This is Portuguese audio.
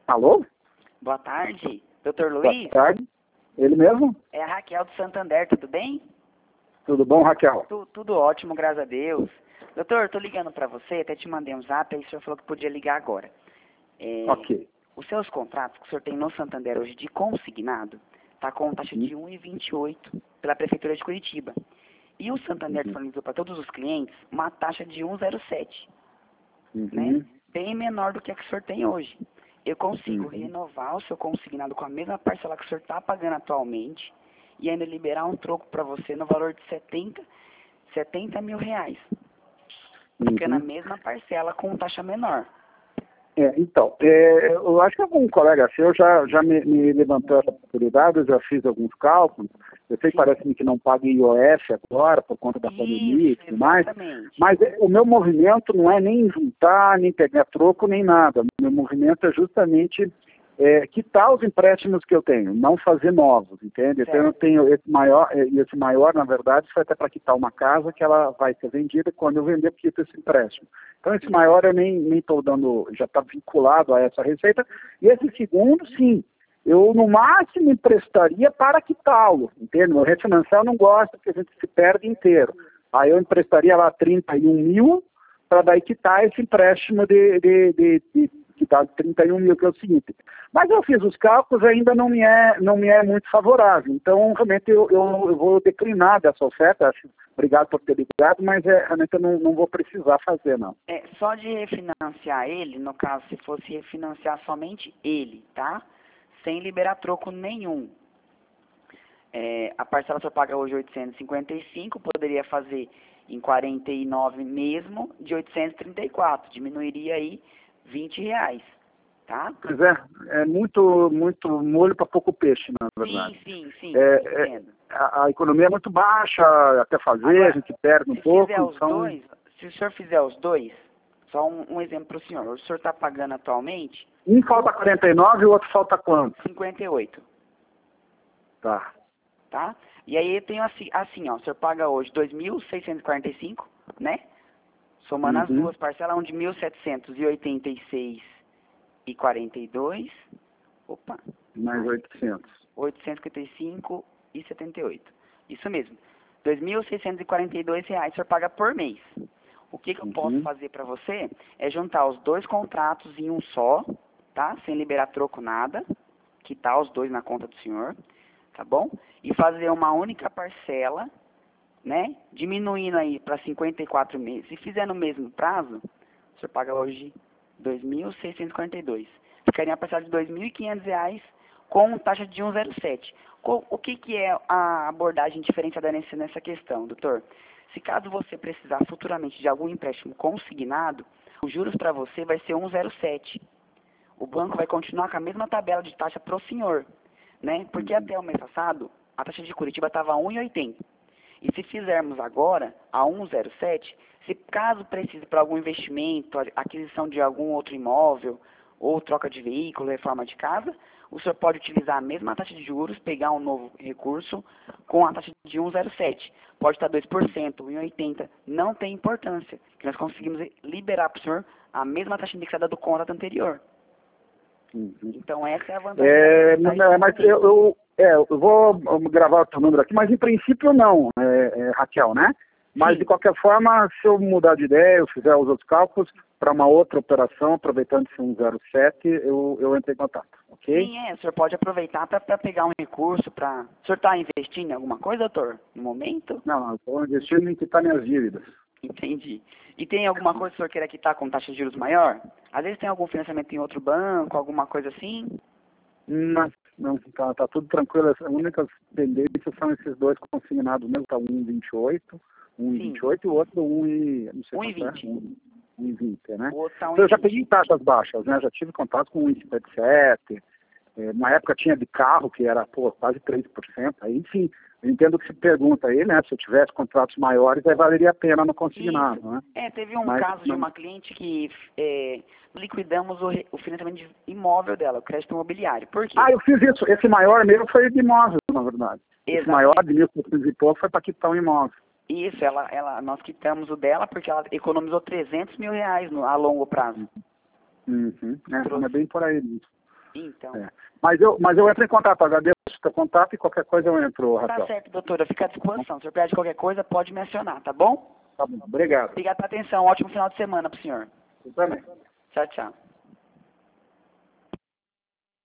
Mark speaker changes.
Speaker 1: Alô?
Speaker 2: Boa tarde, Dr.
Speaker 1: Boa
Speaker 2: Luiz.
Speaker 1: tarde. Ele mesmo?
Speaker 2: É a Raquel do Santander, tudo bem?
Speaker 1: Tudo bom, Raquel?
Speaker 2: Tudo ótimo, graças a Deus. Doutor, tô ligando para você, até te mandei um zap, aí o senhor falou que podia ligar agora.
Speaker 1: Ok.
Speaker 2: Os seus contratos que o senhor tem no Santander hoje de consignado, tá com taxa de 1,28 pela Prefeitura de Curitiba. E o Santander disponibilizou para todos os clientes uma taxa de 1,07, né? Bem menor do que a que o senhor tem hoje. Eu consigo renovar o seu consignado com a mesma parcela que o senhor está pagando atualmente e ainda liberar um troco para você no valor de 70 mil reais. Fica na mesma parcela com taxa menor.
Speaker 1: Eu acho que algum colega seu já me levantou essa possibilidade, eu já fiz alguns cálculos. Eu sei que parece-me que não paga IOF agora, por conta da pandemia e tudo mais, mas o meu movimento não é nem juntar, nem pegar troco, nem nada. O meu movimento é justamente quitar os empréstimos que eu tenho, não fazer novos, entende? Então eu tenho esse maior, na verdade, foi até para quitar uma casa que ela vai ser vendida, quando eu vender, eu quito esse empréstimo. Então esse maior eu nem estou dando, já está vinculado a essa receita, e esse segundo, sim, eu no máximo emprestaria para quitá-lo, entende? O refinanciar eu não gosto, porque a gente se perde inteiro. Aí eu emprestaria lá 31 mil, para daí quitar esse empréstimo que dá 31 mil, que é o seguinte. Mas eu fiz os cálculos e ainda não me é muito favorável. Então, realmente, eu vou declinar dessa oferta. Obrigado por ter ligado, mas realmente eu não vou precisar fazer, não.
Speaker 2: Só de refinanciar ele, no caso, se fosse refinanciar somente ele, tá? Sem liberar troco nenhum. A parcela que você paga hoje 855, poderia fazer em 49 mesmo, de 834. Diminuiria aí 20 reais, tá?
Speaker 1: Pois é muito molho para pouco peixe, na verdade.
Speaker 2: Sim, entendo.
Speaker 1: A economia é muito baixa até fazer, agora, a gente perde um pouco.
Speaker 2: Se o senhor fizer os dois, só um exemplo para o senhor. O senhor está pagando atualmente?
Speaker 1: Um falta 49 e o outro falta quanto?
Speaker 2: 58.
Speaker 1: Tá?
Speaker 2: E aí eu tenho assim, ó, o senhor paga hoje 2.645, né? Somando as duas parcelas, de 1.786,42. Opa.
Speaker 1: Mais 800.
Speaker 2: 855,78. Isso mesmo. R$ 2.642 o senhor paga por mês. O que eu posso fazer para você é juntar os dois contratos em um só, tá? Sem liberar troco nada, quitar os dois na conta do senhor, tá bom? E fazer uma única parcela, né? Diminuindo aí para 54 meses. Se fizer no mesmo prazo, o senhor paga hoje R$ 2.642. Ficaria a parcela de R$ 2.500 com taxa de 1,07. O que é a abordagem diferenciada nessa questão, doutor? Se caso você precisar futuramente de algum empréstimo consignado, os juros para você vai ser 1,07. O banco vai continuar com a mesma tabela de taxa para o senhor, né? Porque até o mês passado, a taxa de Curitiba estava a 1,80. E se fizermos agora a 1,07, se caso precise para algum investimento, aquisição de algum outro imóvel, ou troca de veículo, reforma de casa, o senhor pode utilizar a mesma taxa de juros, pegar um novo recurso com a taxa de 1,07. Pode estar 2%, 1,80. Não tem importância, que nós conseguimos liberar para o senhor a mesma taxa indexada do contrato anterior. Então essa é a vantagem.
Speaker 1: Mas eu vou gravar o teu número aqui, mas em princípio não, Raquel, né? Mas, de qualquer forma, se eu mudar de ideia, eu fizer os outros cálculos, para uma outra operação, aproveitando esse 107, eu entro em contato, ok?
Speaker 2: Sim, o senhor pode aproveitar para pegar um recurso para... O senhor está investindo em alguma coisa, doutor, no momento?
Speaker 1: Não, eu estou investindo em quitar minhas dívidas.
Speaker 2: Entendi. E tem alguma coisa que o senhor queira quitar com taxa de juros maior? Às vezes tem algum financiamento em outro banco, alguma coisa assim?
Speaker 1: Não, tá tudo tranquilo. As únicas pendências são esses dois consignados mesmo, tá 1,28 e o outro 1,20, né? Eu já peguei taxas baixas, né? Já tive contato com 1,57. Na época tinha de carro, que era quase 3%. Aí, enfim, eu entendo que se pergunta aí, né? Se eu tivesse contratos maiores, aí valeria a pena no consignado, né?
Speaker 2: Teve um caso de uma cliente que liquidamos o financiamento de imóvel dela, o crédito imobiliário. Por quê?
Speaker 1: Eu fiz isso. Esse maior mesmo foi de imóvel, na verdade. Esse maior de 1.700 e pouco foi para quitar um imóvel.
Speaker 2: Isso, nós quitamos o dela porque ela economizou R$ 300 mil a longo prazo.
Speaker 1: É bem por aí mesmo.
Speaker 2: Então.
Speaker 1: Mas eu entro em contato, agradeço o seu contato e qualquer coisa eu entro, Rafael.
Speaker 2: Tá certo, doutora, fica à disposição. Se o senhor pede qualquer coisa, pode me acionar, tá bom?
Speaker 1: Tá bom, obrigado.
Speaker 2: Obrigado pela atenção, ótimo final de semana pro senhor.
Speaker 1: Eu também.
Speaker 2: Tchau, tchau.